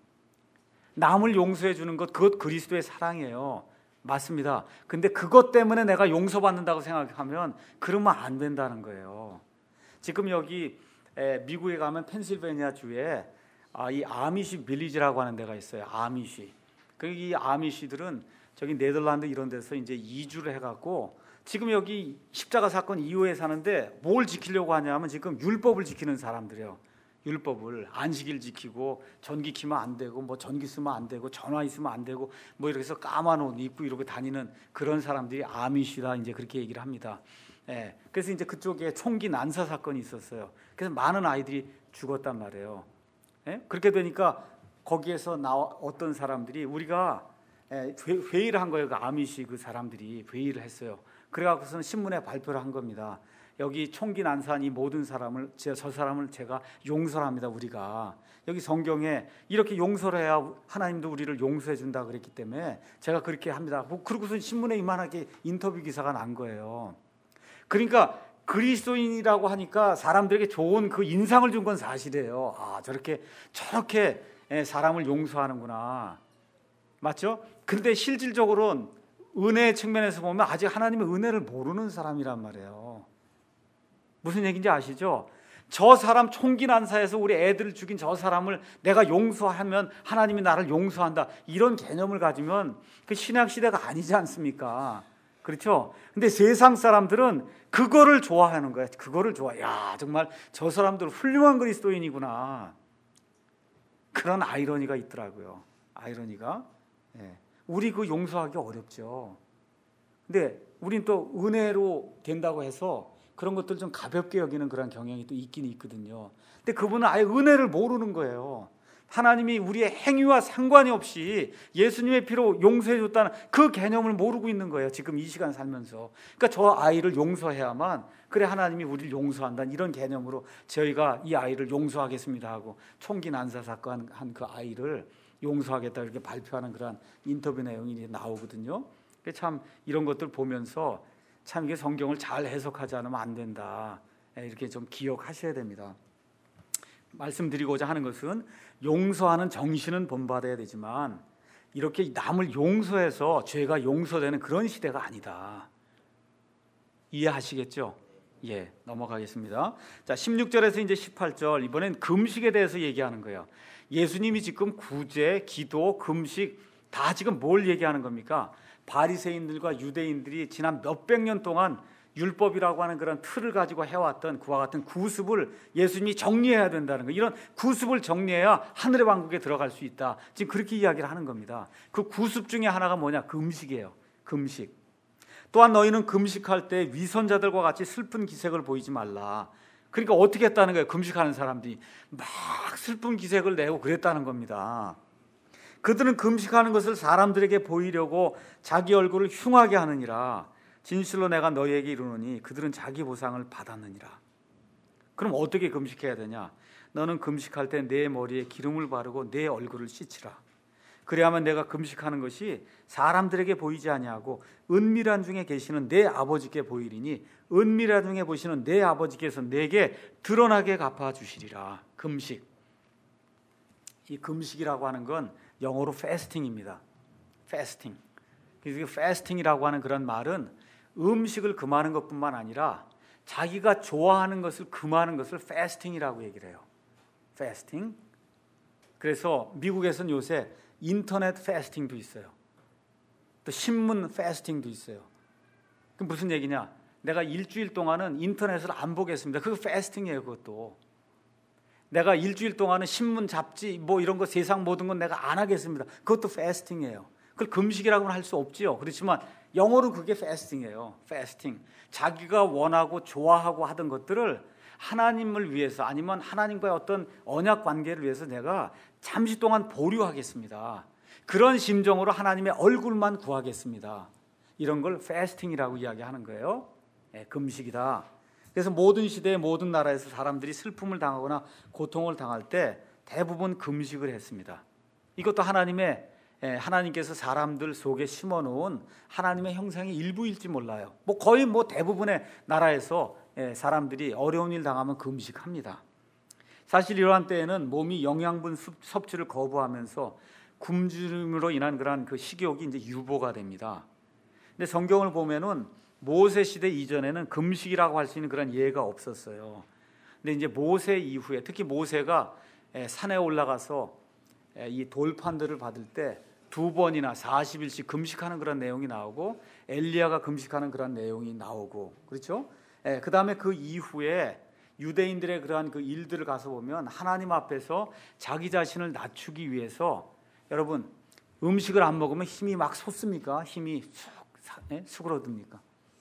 남을 용서해 주는 것, 그것 그리스도의 사랑이에요. 맞습니다. 근데 그것 때문에 내가 용서받는다고 생각하면 그러면 안 된다는 거예요. 지금 여기 미국에 가면 펜실베니아 주에 이 아미시 빌리지라고 하는 데가 있어요. 아미시. 이 아미시들은 저기 네덜란드 이런 데서 이제 이주를 해갖고 지금 여기 십자가 사건 이후에 사는데 뭘 지키려고 하냐면 지금 율법을 지키는 사람들이에요. 율법을, 안식일 지키고 전기 키면 안 되고 뭐 전기 쓰면 안 되고 전화 있으면 안 되고 뭐 이렇게 해서 까만 옷 입고 이러고 다니는 그런 사람들이 아미시다 이제 그렇게 얘기를 합니다. 예, 그래서 이제 그쪽에 총기 난사 사건이 있었어요. 그래서 많은 아이들이 죽었단 말이에요. 예? 그렇게 되니까 거기에서 나와 어떤 사람들이 우리가 회의를 한 거예요. 그 아미시 그 사람들이 회의를 했어요. 그래갖고서는 신문에 발표를 한 겁니다. 여기 총기 난사한 이 모든 사람을, 저 사람을 제가 용서를 합니다. 우리가 여기 성경에 이렇게 용서를 해야 하나님도 우리를 용서해 준다 그랬기 때문에 제가 그렇게 합니다. 그러고서 신문에 이만하게 인터뷰 기사가 난 거예요. 그러니까 그리스도인이라고 하니까 사람들에게 좋은 그 인상을 준 건 사실이에요. 아, 저렇게 저렇게 사람을 용서하는구나. 맞죠? 근데 실질적으로는 은혜의 측면에서 보면 아직 하나님의 은혜를 모르는 사람이란 말이에요. 무슨 얘기인지 아시죠? 저 사람 총기 난사해서 우리 애들을 죽인 저 사람을 내가 용서하면 하나님이 나를 용서한다, 이런 개념을 가지면 그 신약 시대가 아니지 않습니까? 그렇죠? 근데 세상 사람들은 그거를 좋아하는 거야. 그거를 좋아. 야, 정말 저 사람들 훌륭한 그리스도인이구나. 그런 아이러니가 있더라고요. 아이러니가. 예. 우리 그 용서하기 어렵죠. 근데 우린 또 은혜로 된다고 해서 그런 것들 좀 가볍게 여기는 그런 경향이 또 있긴 있거든요. 근데 그분은 아예 은혜를 모르는 거예요. 하나님이 우리의 행위와 상관이 없이 예수님의 피로 용서해 줬다는 그 개념을 모르고 있는 거예요. 지금 이 시간 살면서. 그러니까 저 아이를 용서해야만 그래 하나님이 우리를 용서한다는 이런 개념으로 저희가 이 아이를 용서하겠습니다 하고 총기 난사 사건 한 그 아이를 용서하겠다 이렇게 발표하는 그런 인터뷰 내용이 나오거든요. 참 이런 것들 보면서 참 이게 성경을 잘 해석하지 않으면 안 된다. 이렇게 좀 기억하셔야 됩니다. 말씀드리고자 하는 것은 용서하는 정신은 본받아야 되지만 이렇게 남을 용서해서 죄가 용서되는 그런 시대가 아니다. 이해하시겠죠? 예, 넘어가겠습니다. 자, 십육 절에서 이제 십팔 절 이번엔 금식에 대해서 얘기하는 거예요. 예수님이 지금 구제, 기도, 금식 다 지금 뭘 얘기하는 겁니까? 바리새인들과 유대인들이 지난 몇백 년 동안 율법이라고 하는 그런 틀을 가지고 해왔던 그와 같은 구습을 예수님이 정리해야 된다는 거예요. 이런 구습을 정리해야 하늘의 왕국에 들어갈 수 있다. 지금 그렇게 이야기를 하는 겁니다. 그 구습 중에 하나가 뭐냐? 금식이에요. 금식. 또한 너희는 금식할 때 위선자들과 같이 슬픈 기색을 보이지 말라. 그러니까 어떻게 했다는 거예요? 금식하는 사람들이 막 슬픈 기색을 내고 그랬다는 겁니다. 그들은 금식하는 것을 사람들에게 보이려고 자기 얼굴을 흉하게 하느니라. 진실로 내가 너희에게 이르노니 그들은 자기 보상을 받았느니라. 그럼 어떻게 금식해야 되냐? 너는 금식할 때 내 머리에 기름을 바르고 내 얼굴을 씻으라. 그래야만 내가 금식하는 것이 사람들에게 보이지 아니하고 은밀한 중에 계시는 내 아버지께 보이리니 은밀한 중에 보시는 내 아버지께서 내게 드러나게 갚아주시리라. 금식. 이 금식이라고 하는 건 영어로 패스팅입니다. 패스팅. 그래서 패스팅이라고 하는 그런 말은 음식을 금하는 것뿐만 아니라 자기가 좋아하는 것을 금하는 것을 패스팅이라고 얘기를 해요. 패스팅. 그래서 미국에서는 요새 인터넷 패스팅도 있어요. 또 신문 패스팅도 있어요. 그럼 무슨 얘기냐? 내가 일주일 동안은 인터넷을 안 보겠습니다. 그거 패스팅이에요. 그것도. 내가 일주일 동안은 신문, 잡지 뭐 이런 거 세상 모든 건 내가 안 하겠습니다. 그것도 패스팅이에요. 그걸 금식이라고는 할 수 없지요. 그렇지만 영어로 그게 패스팅이에요. 패스팅. 자기가 원하고 좋아하고 하던 것들을 하나님을 위해서 아니면 하나님과의 어떤 언약 관계를 위해서 내가 잠시 동안 보류하겠습니다. 그런 심정으로 하나님의 얼굴만 구하겠습니다. 이런 걸 패스팅이라고 이야기하는 거예요. 네, 금식이다. 그래서 모든 시대의 모든 나라에서 사람들이 슬픔을 당하거나 고통을 당할 때 대부분 금식을 했습니다. 이것도 하나님의 하나님께서 사람들 속에 심어놓은 하나님의 형상의 일부일지 몰라요. 뭐 거의 뭐 대부분의 나라에서 사람들이 어려운 일 당하면 금식합니다. 사실 이러한 때에는 몸이 영양분 섭취를 거부하면서 굶주림으로 인한 그런 그 식욕이 이제 유보가 됩니다. 근데 성경을 보면은 모세 시대 이전에는 금식이라고 할 수 있는 그런 예가 없었어요. 근데 이제 모세 이후에 특히 모세가 산에 올라가서 이 돌판들을 받을 때 두 번이나 사십 일씩 금식하는 그런 내용이 나오고 엘리야가 금식하는 그런 내용이 나오고 그렇죠? 그 다음에 그 이후에 유대인들의 그러한 그 일들을 가서 보면 하나님 앞에서 자기 자신을 낮추기 위해서 여러분 음식을 안 먹으면 힘이 막 솟습니까? 힘이 쑥 예? 수그러듭니까?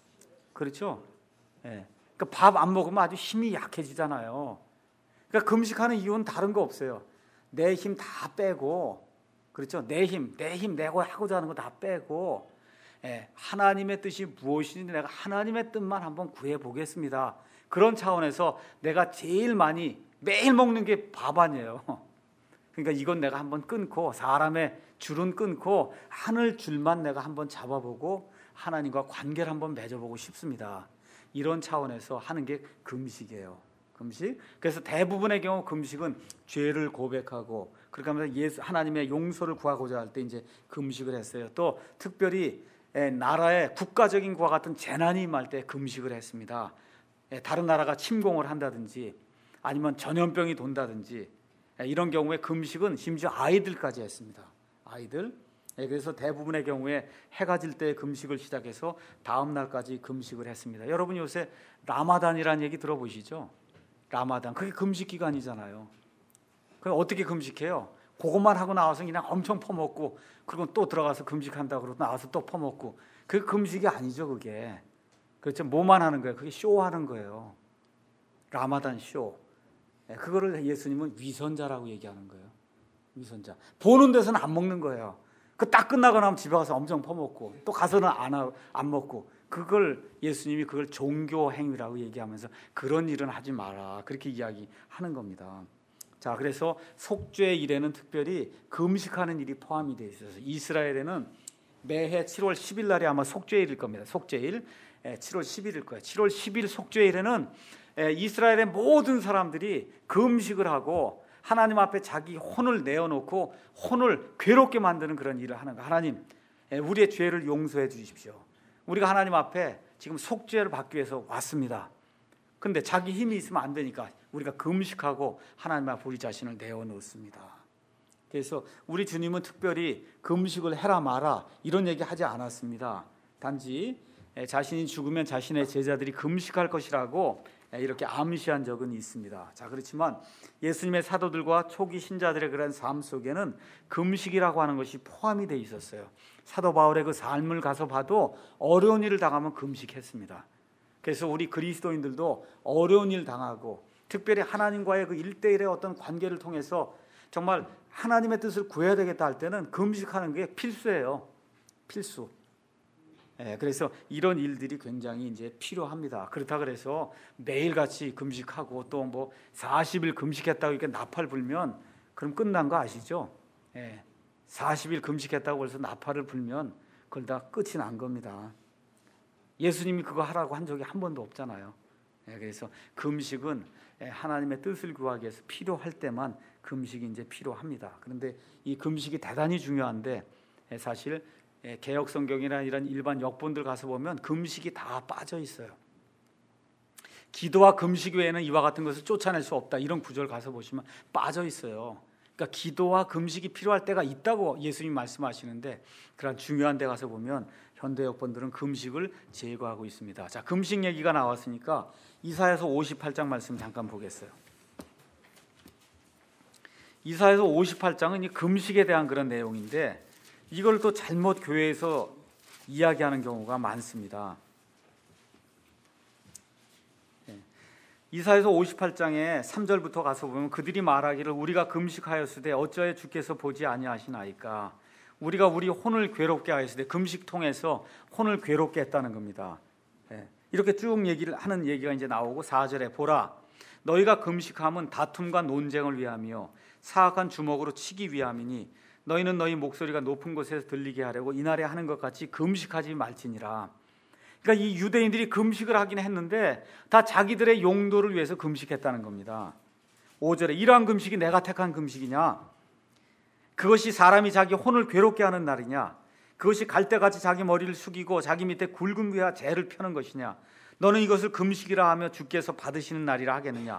그렇죠? 예. 그러니까 밥 안 먹으면 아주 힘이 약해지잖아요. 그러니까 금식하는 이유는 다른 거 없어요. 내 힘 다 빼고 그렇죠? 내 힘, 내 힘 내고 하고자 하는 거 다 빼고 예. 하나님의 뜻이 무엇인지 내가 하나님의 뜻만 한번 구해보겠습니다. 그런 차원에서 내가 제일 많이 매일 먹는 게 밥 아니에요. 그러니까 이건 내가 한번 끊고 사람의 줄은 끊고 하늘 줄만 내가 한번 잡아보고 하나님과 관계를 한번 맺어보고 싶습니다. 이런 차원에서 하는 게 금식이에요. 금식. 그래서 대부분의 경우 금식은 죄를 고백하고 그렇게 하면서 예수 하나님의 용서를 구하고자 할 때 이제 금식을 했어요. 또 특별히 나라의 국가적인 것과 같은 재난이 임할 때 금식을 했습니다. 다른 나라가 침공을 한다든지 아니면 전염병이 돈다든지 이런 경우에 금식은 심지어 아이들까지 했습니다. 아이들. 그래서 대부분의 경우에 해가 질 때 금식을 시작해서 다음 날까지 금식을 했습니다. 여러분 요새 라마단이라는 얘기 들어보시죠? 라마단. 그게 금식 기간이잖아요. 그럼 어떻게 금식해요? 그것만 하고 나와서 그냥 엄청 퍼먹고 그리고 또 들어가서 금식한다 그러고 나와서 또 퍼먹고 그게 금식이 아니죠. 그게. 그렇죠. 뭐만 하는 거예요? 그게 쇼하는 거예요. 라마단 쇼. 그거를 예수님은 위선자라고 얘기하는 거예요. 위선자. 보는 데서는 안 먹는 거예요. 그 딱 끝나고 나면 집에 가서 엄청 퍼먹고 또 가서는 안, 하, 안 먹고 그걸 예수님이 그걸 종교 행위라고 얘기하면서 그런 일은 하지 마라 그렇게 이야기하는 겁니다. 자, 그래서 속죄 일에는 특별히 금식하는 일이 포함이 되어 있어서 이스라엘에는 매해 칠월 십일 날이 아마 속죄일일 겁니다. 속죄일 칠월 십일일 거예요. 칠월 십일 속죄일에는 이스라엘의 모든 사람들이 금식을 하고 하나님 앞에 자기 혼을 내어놓고 혼을 괴롭게 만드는 그런 일을 하는 거예요. 하나님, 우리의 죄를 용서해 주십시오. 우리가 하나님 앞에 지금 속죄를 받기 위해서 왔습니다. 그런데 자기 힘이 있으면 안 되니까 우리가 금식하고 하나님 앞에 우리 자신을 내어놓습니다. 그래서 우리 주님은 특별히 금식을 해라 마라 이런 얘기 하지 않았습니다. 단지 자신이 죽으면 자신의 제자들이 금식할 것이라고 이렇게 암시한 적은 있습니다. 자, 그렇지만 예수님의 사도들과 초기 신자들의 그런 삶 속에는 금식이라고 하는 것이 포함이 돼 있었어요. 사도 바울의 그 삶을 가서 봐도 어려운 일을 당하면 금식했습니다. 그래서 우리 그리스도인들도 어려운 일 당하고 특별히 하나님과의 그 일대일의 어떤 관계를 통해서 정말 하나님의 뜻을 구해야 되겠다 할 때는 금식하는 게 필수예요. 필수. 예, 그래서 이런 일들이 굉장히 이제 필요합니다. 그렇다 그래서 매일같이 금식하고 또 뭐 사십 일 금식했다고 이렇게 나팔 불면 그럼 끝난 거 아시죠? 예, 사십 일 금식했다고 벌써 나팔을 불면 그걸 다 끝이 난 겁니다. 예수님이 그거 하라고 한 적이 한 번도 없잖아요. 예, 그래서 금식은 하나님의 뜻을 구하기 위해서 필요할 때만 금식이 이제 필요합니다. 그런데 이 금식이 대단히 중요한데 사실 개역 성경이나 이런 일반 역본들 가서 보면 금식이 다 빠져 있어요. 기도와 금식 외에는 이와 같은 것을 쫓아낼 수 없다. 이런 구절 가서 보시면 빠져 있어요. 그러니까 기도와 금식이 필요할 때가 있다고 예수님 말씀하시는데 그런 중요한 데 가서 보면 현대 역본들은 금식을 제거하고 있습니다. 자, 금식 얘기가 나왔으니까 이사야서 오십팔 장 말씀 잠깐 보겠어요. 이사야서 오십팔 장은 이 금식에 대한 그런 내용인데 이걸 또 잘못 교회에서 이야기하는 경우가 많습니다. 이사야서 오십팔 장에 삼 절부터 가서 보면 그들이 말하기를 우리가 금식하였으되 어찌하여 주께서 보지 아니하시나이까. 우리가 우리 혼을 괴롭게 하였으되 금식 통해서 혼을 괴롭게 했다는 겁니다. 이렇게 쭉 얘기를 하는 얘기가 이제 나오고 사 절에 보라 너희가 금식함은 다툼과 논쟁을 위하며 사악한 주먹으로 치기 위함이니 너희는 너희 목소리가 높은 곳에서 들리게 하려고 이날에 하는 것 같이 금식하지 말지니라. 그러니까 이 유대인들이 금식을 하긴 했는데 다 자기들의 용도를 위해서 금식했다는 겁니다. 오 절에 이러한 금식이 내가 택한 금식이냐? 그것이 사람이 자기 혼을 괴롭게 하는 날이냐? 그것이 갈대같이 자기 머리를 숙이고 자기 밑에 굵은 위와 재를 펴는 것이냐? 너는 이것을 금식이라 하며 주께서 받으시는 날이라 하겠느냐?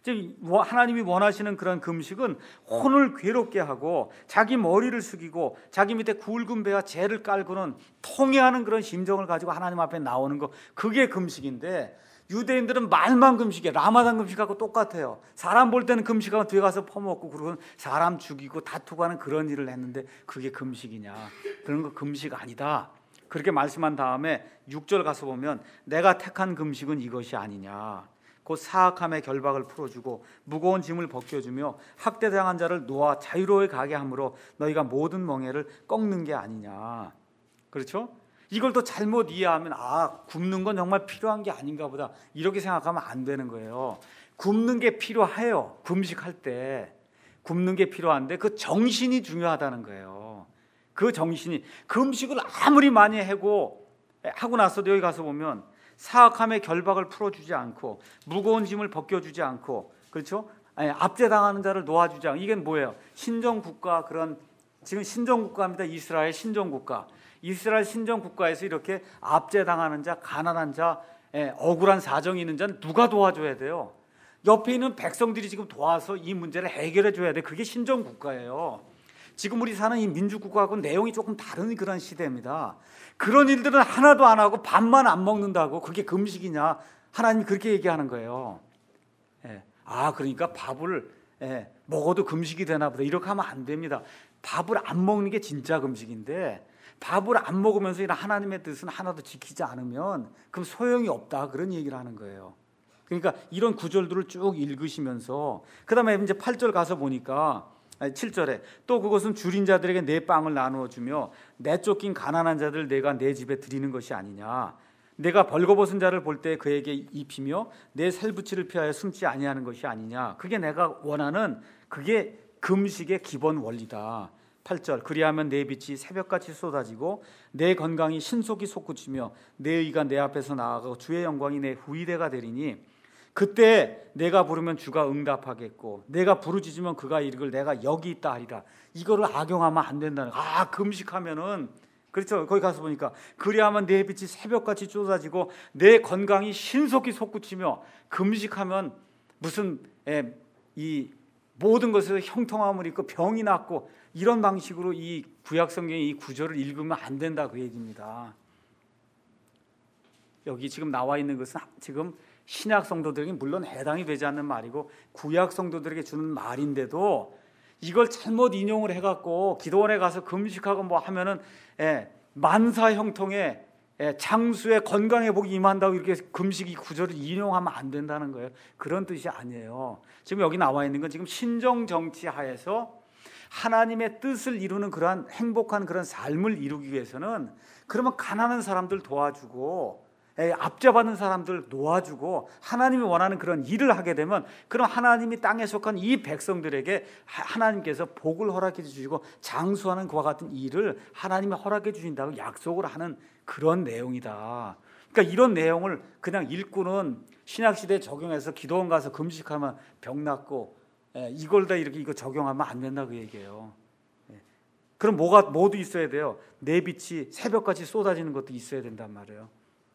하나님이 원하시는 그런 금식은 혼을 괴롭게 하고 자기 머리를 숙이고 자기 밑에 굵은 배와 재를 깔고는 통회하는 그런 심정을 가지고 하나님 앞에 나오는 거, 그게 금식인데 유대인들은 말만 금식해. 라마단 금식하고 똑같아요. 사람 볼 때는 금식하고 뒤에 가서 퍼먹고 그러고 사람 죽이고 다투고 하는 그런 일을 했는데 그게 금식이냐? 그런 거 금식 아니다. 그렇게 말씀한 다음에 육 절 가서 보면 내가 택한 금식은 이것이 아니냐. 곧 사악함의 결박을 풀어주고 무거운 짐을 벗겨주며 학대당한 자를 놓아 자유로이 가게 함으로 너희가 모든 멍에를 꺾는 게 아니냐. 그렇죠? 이걸 또 잘못 이해하면 아, 굶는 건 정말 필요한 게 아닌가 보다 이렇게 생각하면 안 되는 거예요. 굶는 게 필요해요. 금식할 때 굶는 게 필요한데 그 정신이 중요하다는 거예요. 그 정신이 금식을 아무리 많이 하고 하고 나서도 여기 가서 보면 사악함의 결박을 풀어주지 않고 무거운 짐을 벗겨주지 않고 그렇죠? 아니, 압제당하는 자를 놓아주지 않고 이게 뭐예요? 신정국가 그런 지금 신정국가입니다. 이스라엘 신정국가. 이스라엘 신정국가에서 이렇게 압제당하는 자, 가난한 자, 예, 억울한 사정이 있는 자는 누가 도와줘야 돼요? 옆에 있는 백성들이 지금 도와서 이 문제를 해결해 줘야 돼. 그게 신정국가예요. 지금 우리 사는 이 민주국가하고는 내용이 조금 다른 그런 시대입니다. 그런 일들은 하나도 안 하고 밥만 안 먹는다고 그게 금식이냐? 하나님이 그렇게 얘기하는 거예요. 예. 아, 그러니까 밥을 예, 먹어도 금식이 되나 보다 이렇게 하면 안 됩니다. 밥을 안 먹는 게 진짜 금식인데 밥을 안 먹으면서 이런 하나님의 뜻은 하나도 지키지 않으면 그럼 소용이 없다 그런 얘기를 하는 거예요. 그러니까 이런 구절들을 쭉 읽으시면서 그 다음에 이제 팔 절 가서 보니까 아니, 칠 절에 또 그것은 줄인 자들에게 내 빵을 나누어 주며 내쫓긴 가난한 자들 내가 내 집에 드리는 것이 아니냐. 내가 벌거벗은 자를 볼 때 그에게 입히며 내 살부치를 피하여 숨지 아니하는 것이 아니냐. 그게 내가 원하는, 그게 금식의 기본 원리다. 팔 절 그리하면 내 빛이 새벽같이 쏟아지고 내 건강이 신속히 솟구치며 내 의가 내 앞에서 나아가고 주의 영광이 내 후위대가 되리니 그때 내가 부르면 주가 응답하겠고 내가 부르짖으면 그가 이르길 내가 여기 있다 하리라. 이거를 악용하면 안 된다는 거야. 아, 금식하면은, 그렇죠. 거기 가서 보니까 그리하면 내 빛이 새벽같이 쏟아지고 내 건강이 신속히 솟구치며, 금식하면 무슨 에, 이 모든 것에서 형통함을 입고 병이 낫고 이런 방식으로 이 구약 성경의 이 구절을 읽으면 안 된다, 그 얘기입니다. 여기 지금 나와 있는 것은 지금 신약 성도들에게 물론 해당이 되지 않는 말이고 구약 성도들에게 주는 말인데도 이걸 잘못 인용을 해갖고 기도원에 가서 금식하고 뭐 하면은 예, 만사 형통에 예, 장수의 건강에 복이 임한다고 이렇게 금식 이 구절을 인용하면 안 된다는 거예요. 그런 뜻이 아니에요. 지금 여기 나와 있는 건 지금 신정 정치 하에서 하나님의 뜻을 이루는 그러한 행복한 그런 삶을 이루기 위해서는, 그러면 가난한 사람들 도와주고 압제받는 사람들 도와주고 하나님이 원하는 그런 일을 하게 되면, 그럼 하나님이 땅에 속한 이 백성들에게 하나님께서 복을 허락해 주시고 장수하는 그와 같은 일을 하나님이 허락해 주신다고 약속을 하는 그런 내용이다. 그러니까 이런 내용을 그냥 읽고는 신약시대에 적용해서 기도원 가서 금식하면 병 낫고 이걸 다 이렇게 이거 적용하면 안 된다, 그 얘기예요. 그럼 뭐가 모두 있어야 돼요. 내 빛이 새벽같이 쏟아지는 것도 있어야 된단 말이에요.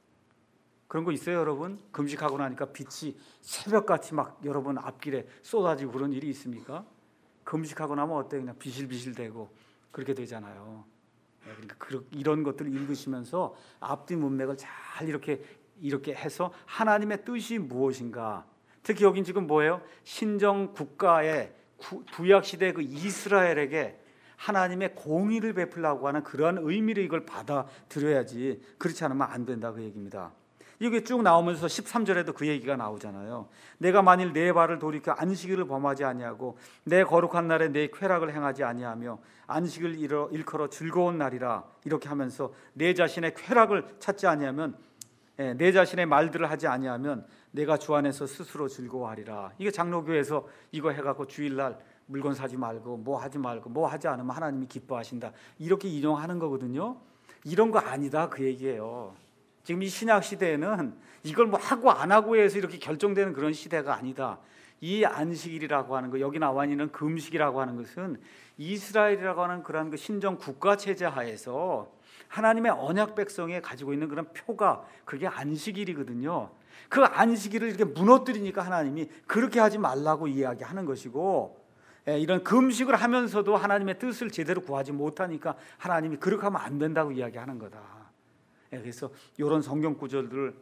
그런 거 있어요, 여러분? 금식하고 나니까 빛이 새벽같이 막 여러분 앞길에 쏟아지고 그런 일이 있습니까? 금식하고 나면 어때요? 그냥 비실비실대고 그렇게 되잖아요. 그러니까 이런 것들을 읽으시면서 앞뒤 문맥을 잘 이렇게 이렇게 해서 하나님의 뜻이 무엇인가, 특히 여긴 지금 뭐예요? 신정 국가의 구약 시대 그 이스라엘에게 하나님의 공의를 베풀려고 하는 그러한 의미로 이걸 받아들여야지, 그렇지 않으면 안 된다, 그 얘기입니다. 이게 쭉 나오면서 십삼 절에도 그 얘기가 나오잖아요. 내가 만일 내 발을 돌이켜 안식일을 범하지 아니하고 내 거룩한 날에 내 쾌락을 행하지 아니하며 안식을 일컬어 즐거운 날이라 이렇게 하면서 내 자신의 쾌락을 찾지 아니하면, 내 자신의 말들을 하지 아니하면 내가 주 안에서 스스로 즐거워하리라. 이게 장로교에서 이거 해갖고 주일날 물건 사지 말고 뭐 하지 말고 뭐 하지 않으면 하나님이 기뻐하신다, 이렇게 인용하는 거거든요. 이런 거 아니다, 그 얘기예요. 지금 이 신약 시대에는 이걸 뭐 하고 안 하고 해서 이렇게 결정되는 그런 시대가 아니다. 이 안식일이라고 하는 거, 여기 나와 있는 금식이라고 하는 것은 이스라엘이라고 하는 그런 그 신정 국가 체제 하에서 하나님의 언약 백성에 가지고 있는 그런 표가, 그게 안식일이거든요. 그 안식일을 이렇게 무너뜨리니까 하나님이 그렇게 하지 말라고 이야기하는 것이고, 이런 금식을 하면서도 하나님의 뜻을 제대로 구하지 못하니까 하나님이 그렇게 하면 안 된다고 이야기하는 거다. 그래서 이런 성경 구절들을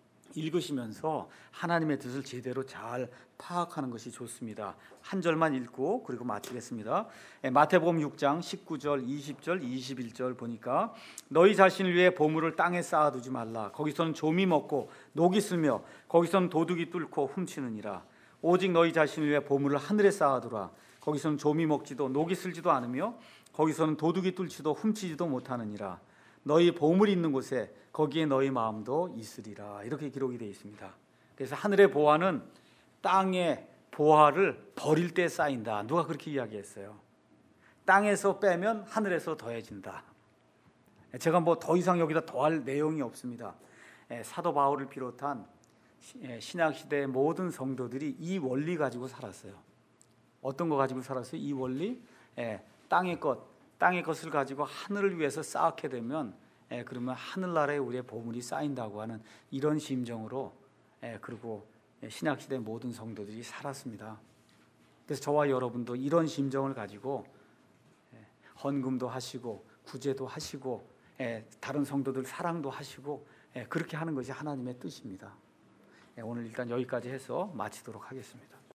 읽으시면서 하나님의 뜻을 제대로 잘 파악하는 것이 좋습니다. 한 절만 읽고 그리고 마치겠습니다. 마태복음 육 장 십구 절, 이십 절, 이십일 절 보니까 너희 자신을 위해 보물을 땅에 쌓아두지 말라. 거기서는 좀이 먹고 녹이 슬며 거기서는 도둑이 뚫고 훔치느니라. 오직 너희 자신을 위해 보물을 하늘에 쌓아두라. 거기서는 좀이 먹지도 녹이 슬지도 않으며 거기서는 도둑이 뚫지도 훔치지도 못하느니라. 너희 보물이 있는 곳에 거기에 너희 마음도 있으리라. 이렇게 기록이 되어 있습니다. 그래서 하늘의 보화는 땅의 보화를 버릴 때 쌓인다. 누가 그렇게 이야기했어요? 땅에서 빼면 하늘에서 더해진다. 제가 뭐 더 이상 여기다 더할 내용이 없습니다. 사도 바울을 비롯한 신약 시대의 모든 성도들이 이 원리 가지고 살았어요. 어떤 거 가지고 살았어요? 이 원리? 땅의 것, 땅의 것을 가지고 하늘을 위해서 쌓게 되면, 예, 그러면 하늘나라에 우리의 보물이 쌓인다고 하는 이런 심정으로, 예, 그리고 신약시대 모든 성도들이 살았습니다. 그래서 저와 여러분도 이런 심정을 가지고 예, 헌금도 하시고 구제도 하시고 예, 다른 성도들 사랑도 하시고 예, 그렇게 하는 것이 하나님의 뜻입니다. 예, 오늘 일단 여기까지 해서 마치도록 하겠습니다.